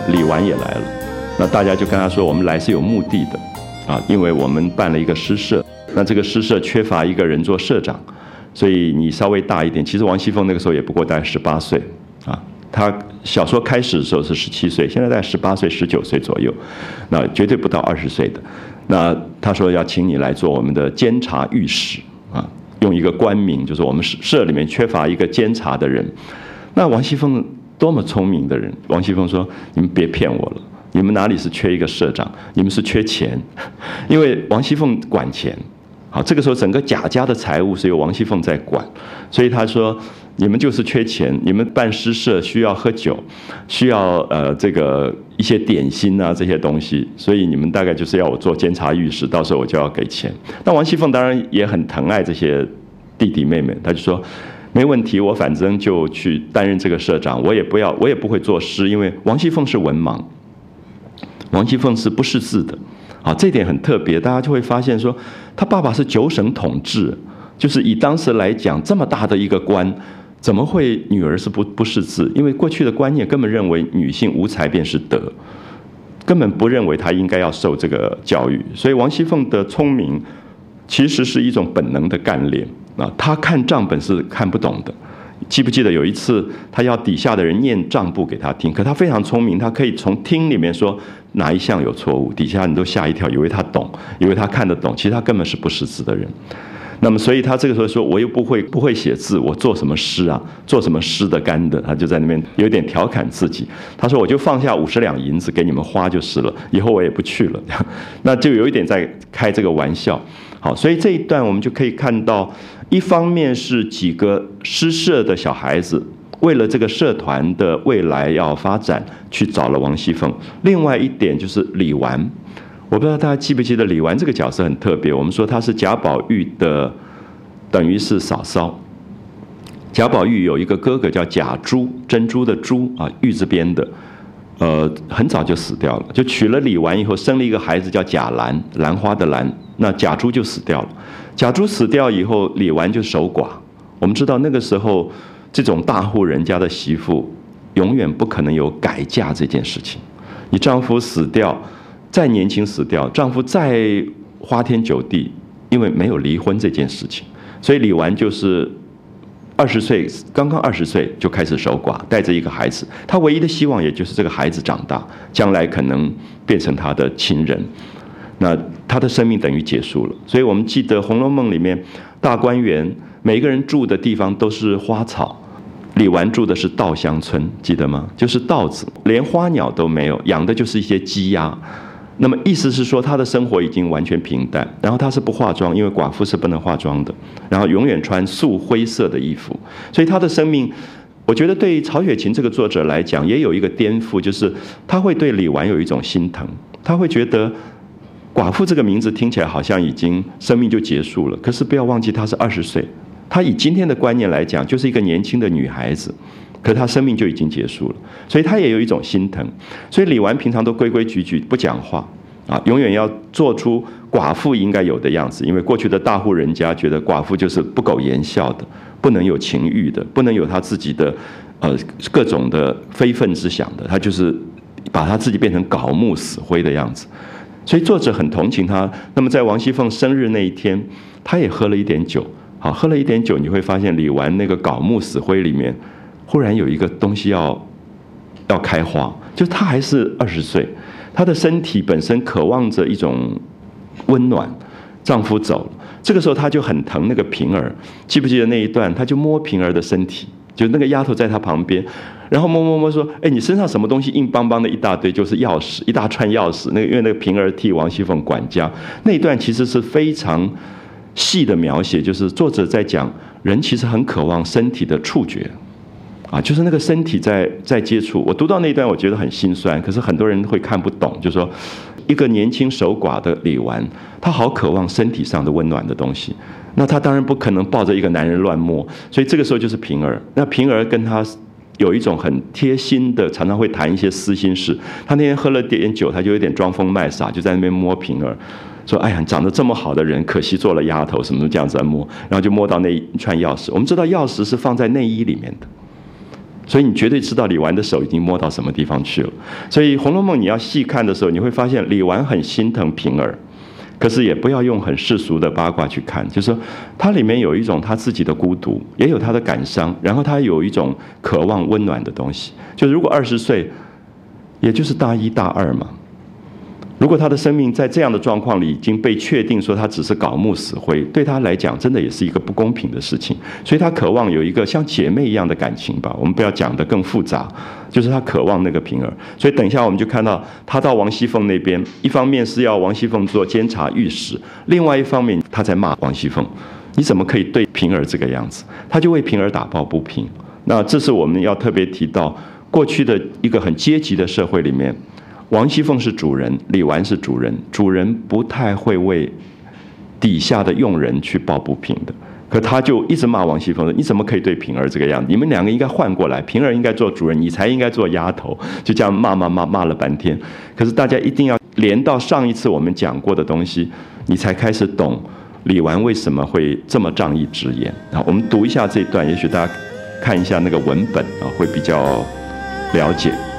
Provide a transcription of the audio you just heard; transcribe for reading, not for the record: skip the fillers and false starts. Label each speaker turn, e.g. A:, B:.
A: 李纨也来了。那大家就跟他说，我们来是有目的的啊，因为我们办了一个诗社，那这个诗社缺乏一个人做社长，所以你稍微大一点。其实王熙凤那个时候也不过大概18岁啊，她小说开始的时候是17岁，现在大概18岁、19岁左右，那绝对不到20岁的。那他说要请你来做我们的监察御史啊，用一个官名，就是我们社里面缺乏一个监察的人。那王熙凤多么聪明的人！王熙凤说：“你们别骗我了，你们哪里是缺一个社长？你们是缺钱，因为王熙凤管钱。好，这个时候整个贾家的财务是由王熙凤在管，所以他说你们就是缺钱，你们办诗社需要喝酒，需要这个一些点心啊这些东西，所以你们大概就是要我做监察御史，到时候我就要给钱。那王熙凤当然也很疼爱这些弟弟妹妹，他就说没问题，我反正就去担任这个社长，我也不会作诗，因为王熙凤是文盲，王熙凤是不识字的。啊，这点很特别，大家就会发现说，他爸爸是9省统治，就是以当时来讲，这么大的一个官，怎么会女儿是不识字？因为过去的观念根本认为女性无才便是德，根本不认为她应该要受这个教育。所以王熙凤的聪明，其实是一种本能的干练啊，她看账本是看不懂的。记不记得有一次，他要底下的人念账簿给他听，可他非常聪明，他可以从听里面说哪一项有错误，底下人都吓一跳，以为他懂，以为他看得懂，其实他根本是不识字的人。那么，所以他这个时候说，我又不会写字，我做什么诗啊？做什么诗的干的？他就在那边有点调侃自己。他说，我就放下50两银子给你们花就是了，以后我也不去了。那就有一点在开这个玩笑。好，所以这一段我们就可以看到，一方面是几个诗社的小孩子为了这个社团的未来要发展，去找了王熙凤。另外一点就是李纨，我不知道大家记不记得李纨这个角色很特别。我们说她是贾宝玉的，等于是嫂嫂。贾宝玉有一个哥哥叫贾珠，珍珠的珠啊，玉字边的。很早就死掉了，就娶了李纨以后，生了一个孩子叫贾兰，兰花的兰，那贾珠就死掉了。贾珠死掉以后，李纨就守寡。我们知道那个时候，这种大户人家的媳妇，永远不可能有改嫁这件事情。你丈夫死掉，再年轻死掉，丈夫再花天酒地，因为没有离婚这件事情，所以李纨就是20岁，刚刚20岁就开始守寡，带着一个孩子。他唯一的希望也就是这个孩子长大，将来可能变成他的亲人。那他的生命等于结束了。所以我们记得《红楼梦》里面大观园，每一个人住的地方都是花草。李纨住的是稻香村，记得吗？就是稻子，连花鸟都没有，养的就是一些鸡鸭。那么意思是说，她的生活已经完全平淡，然后她是不化妆，因为寡妇是不能化妆的，然后永远穿素灰色的衣服，所以她的生命，我觉得对曹雪芹这个作者来讲，也有一个颠覆，就是他会对李纨有一种心疼，他会觉得寡妇这个名字听起来好像已经生命就结束了，可是不要忘记她是20岁，她以今天的观念来讲，就是一个年轻的女孩子。可是他生命就已经结束了，所以他也有一种心疼。所以李纨平常都规规矩矩不讲话啊，永远要做出寡妇应该有的样子。因为过去的大户人家觉得寡妇就是不苟言笑的，不能有情欲的，不能有他自己的各种的非分之想的，他就是把他自己变成槁木死灰的样子。所以作者很同情他。那么在王熙凤生日那一天，他也喝了一点酒。好，喝了一点酒，你会发现李纨那个槁木死灰里面，忽然有一个东西要开花，就是她还是20岁，她的身体本身渴望着一种温暖。丈夫走了，这个时候她就很疼那个平儿，记不记得那一段？她就摸平儿的身体，就那个丫头在她旁边，然后摸说：“哎，你身上什么东西硬邦邦的一大堆，就是钥匙，一大串钥匙。”因为那个平儿替王熙凤管家，那一段其实是非常细的描写，就是作者在讲人其实很渴望身体的触觉。啊，就是那个身体在接触。我读到那一段，我觉得很心酸。可是很多人会看不懂，就是说，一个年轻守寡的李纨，她好渴望身体上的温暖的东西。那她当然不可能抱着一个男人乱摸，所以这个时候就是平儿。那平儿跟她有一种很贴心的，常常会谈一些私心事。她那天喝了点酒，她就有点装疯卖傻，就在那边摸平儿。说：“哎呀，长得这么好的人，可惜做了丫头，什么这样子来摸。”然后就摸到那一串钥匙。我们知道钥匙是放在内衣里面的。 所以你绝对知道李纨的手已经摸到什么地方去了。所以《红楼梦》你要细看的时候，你会发现李纨很心疼平儿，可是也不要用很世俗的八卦去看，就是说它里面有一种他自己的孤独，也有他的感伤，然后他有一种渴望温暖的东西。就是如果20岁，也就是大1大2嘛。如果他的生命在这样的状况里已经被确定说他只是槁木死灰，对他来讲真的也是一个不公平的事情。所以他渴望有一个像姐妹一样的感情吧，我们不要讲得更复杂，就是他渴望那个平儿。所以等一下我们就看到他到王熙凤那边，一方面是要王熙凤做监察御史，另外一方面他在骂王熙凤，你怎么可以对平儿这个样子？他就为平儿打抱不平。那这是我们要特别提到过去的一个很阶级的社会里面，王熙凤是主人，李纨是主人，主人不太会为底下的佣人去抱不平的。可他就一直骂王熙凤说：“你怎么可以对平儿这个样子？你们两个应该换过来，平儿应该做主人，你才应该做丫头。”就这样骂了半天。可是大家一定要连到上一次我们讲过的东西，你才开始懂李纨为什么会这么仗义直言。啊，我们读一下这一段，也许大家看一下那个文本啊，会比较了解。